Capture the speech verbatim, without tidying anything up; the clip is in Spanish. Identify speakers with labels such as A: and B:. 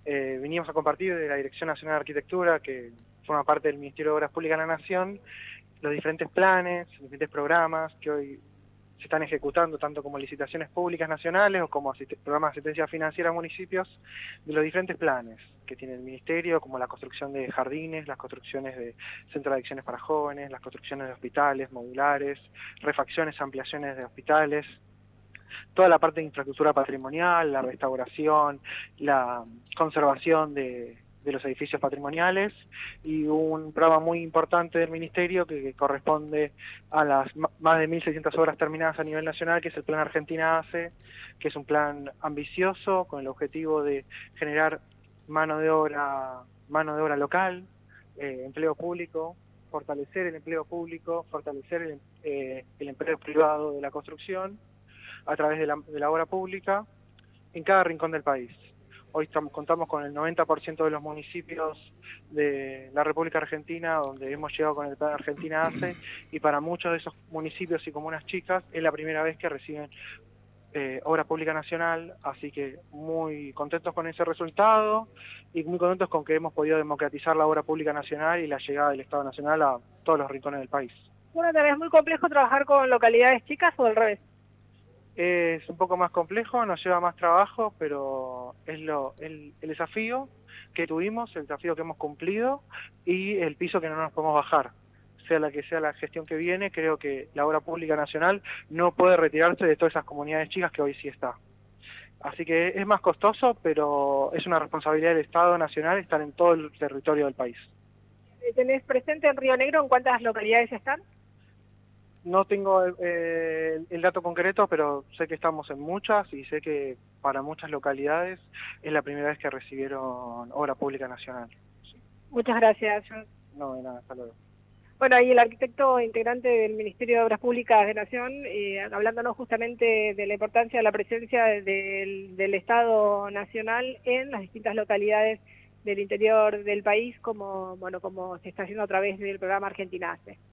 A: eh, vinimos a compartir de la Dirección Nacional de Arquitectura, que forma parte del Ministerio de Obras Públicas de la Nación, los diferentes planes, los diferentes programas que hoy se están ejecutando, tanto como licitaciones públicas nacionales o como programas de asistencia financiera a municipios, de los diferentes planes que tiene el Ministerio, como la construcción de jardines, las construcciones de centros de adicciones para jóvenes, las construcciones de hospitales modulares, refacciones, ampliaciones de hospitales, toda la parte de infraestructura patrimonial, la restauración, la conservación de, de los edificios patrimoniales, y un programa muy importante del Ministerio que, que corresponde a las más de mil seiscientas obras terminadas a nivel nacional, que es el Plan Argentina ACE, que es un plan ambicioso con el objetivo de generar mano de obra, mano de obra local, eh, empleo público, fortalecer el empleo público, fortalecer el, eh, el empleo privado de la construcción a través de la, de la obra pública en cada rincón del país. Hoy estamos, contamos con el noventa por ciento de los municipios de la República Argentina donde hemos llegado con el Plan Argentina ACE, y para muchos de esos municipios y comunas chicas es la primera vez que reciben eh, obra pública nacional, así que muy contentos con ese resultado y muy contentos con que hemos podido democratizar la obra pública nacional y la llegada del Estado Nacional a todos los rincones del país.
B: Bueno, también es muy complejo trabajar con localidades chicas o al revés.
A: Es un poco más complejo, nos lleva más trabajo, pero es lo, el, el desafío que tuvimos, el desafío que hemos cumplido y el piso que no nos podemos bajar. Sea la que sea la gestión que viene, creo que la obra pública nacional no puede retirarse de todas esas comunidades chicas que hoy sí está. Así que es más costoso, pero es una responsabilidad del Estado Nacional estar en todo el territorio del país.
B: ¿Tenés presente en Río Negro en cuántas localidades están?
A: No tengo eh, el dato concreto, pero sé que estamos en muchas y sé que para muchas localidades es la primera vez que recibieron obra pública nacional.
B: Sí. Muchas gracias.
A: No, de nada, hasta luego.
B: Bueno, ahí el arquitecto integrante del Ministerio de Obras Públicas de Nación, eh, hablándonos justamente de la importancia de la presencia del, del Estado Nacional en las distintas localidades del interior del país, como, bueno, como se está haciendo a través del programa Argentina ACE.